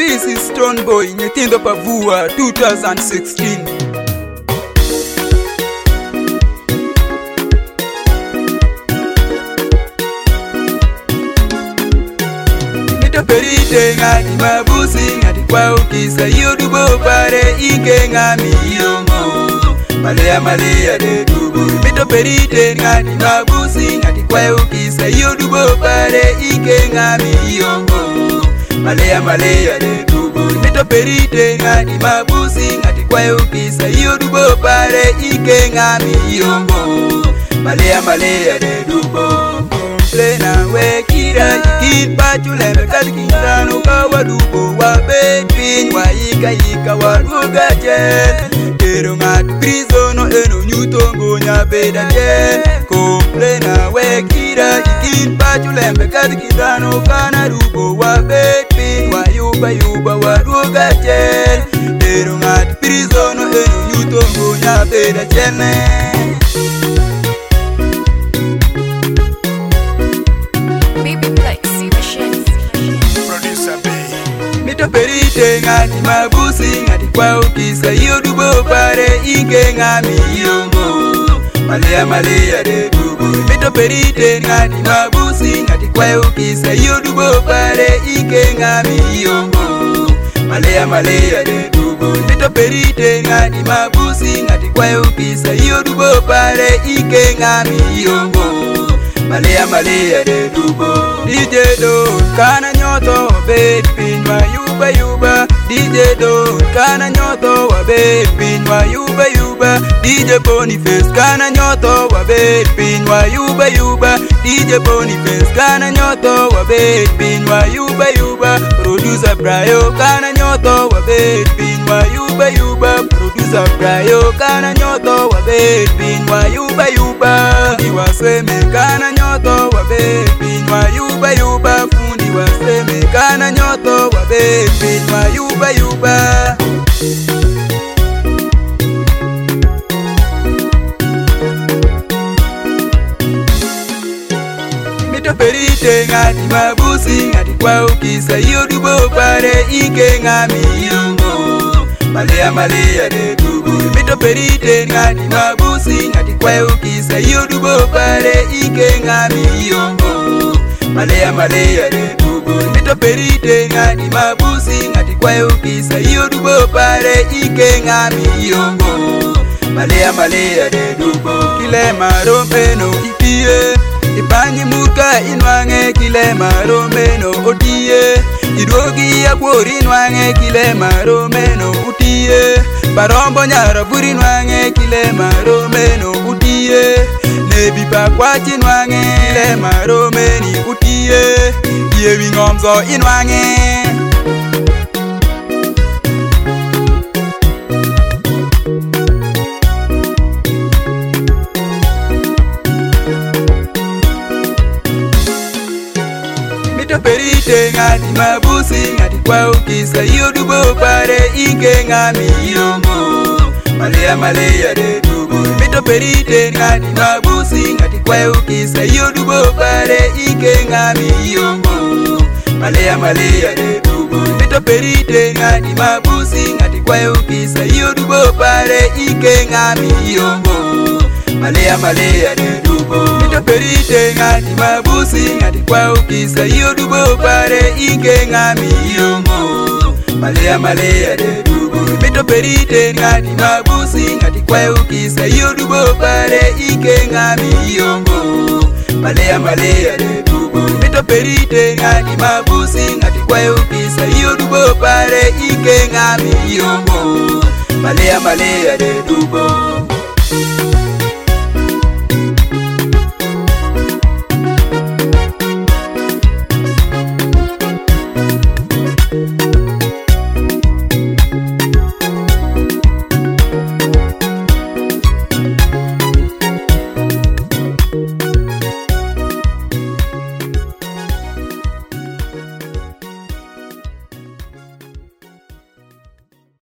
This is Stone Boy, Nyithindo Pavua 2016. Perite ngati mabusi ngati kwa ukisa yodubo pare ike ngami yongo malea de dubu mito perite ngati mabusi ngati kwa ukisa yodubo pare ike ngami yongo malea de dubu mito perite ngati mabusi ngati kwa ukisa yodubo pare ike ngami yongo malea de dubu plena wekira yikit pachulembe kazi kinzano kawa dubo wa bedpin wa yika wa ruga jen Kero ngat prisono eno nyutongo nya beda jen Plena wekira yikit pachulembe kazi kinzano kana dubo wa bedpin wa yuba wa ruga jen Kero ngat prisono eno nyutongo nya beda jen perite ngati mabusi ngati kwa ukisa yodubo pare ike ngami yongo malea de dubu mito perite ngati mabusi ngati kwa ukisa yodubo pare ike ngami yongo malea de dubu mito perite ngati mabusi ngati kwa ukisa yodubo pare ike ngami yongo malea de dubu DJ do kana nyoto bed pinwa yuba DJ do kana nyoto wa bed pinwa yuba DJ Boniface kana nyoto wa bed pinwa yuba DJ Boniface kana nyoto wa bed pinwa yuba Producer Brayo kana nyoto wa bed pinwa yuba Producer Brayo kana nyoto wa bed pinwa yuba Fundi waseme kana nyoto wa bed pinwa yuba Fundi waseme kana nyoto wa bed pinwa yuba Mito perite ngati mabusi ngati kwa ukisa yodubo pare ike ngami yongo malea de dubu Mito perite ngati mabusi ngati kwa ukisa yodubo pare ike ngami yongo malea de dubu Mito perite ngati mabusi ngati kwa ukisa yodubo pare ike ngami yongo malea de dubu Kile maromeno ipie Ipanyi muka inwange kile maromeno odie Idogi ya kwori inwange kile maromeno utie Parombo nyara buri inwange kile maromeno utie Nebi pakwachi inwange kile maromeni utie Yewi ngomzo inwange perite ngati mabusi ngati kwa ukisa yodubo pare ike ngami yongo malea de dubu Mito perite ngati mabusi ngati kwa ukisa yodubo pare ike ngami yongo malea de dubu Mito perite ngati mabusi ngati kwa ukisa yodubo pare ike ngami yongo malea de dubu Mito perite ngati mabusi ngati kwa ukisa yodubo pare ike ngami yongo malea de dubu Mito perite ngati mabusi ngati kwa ukisa yodubo pare ike ngami yongo malea de dubu Mito perite ngati mabusi ngati kwa ukisa yodubo pare ike ngami yongo malea de dubu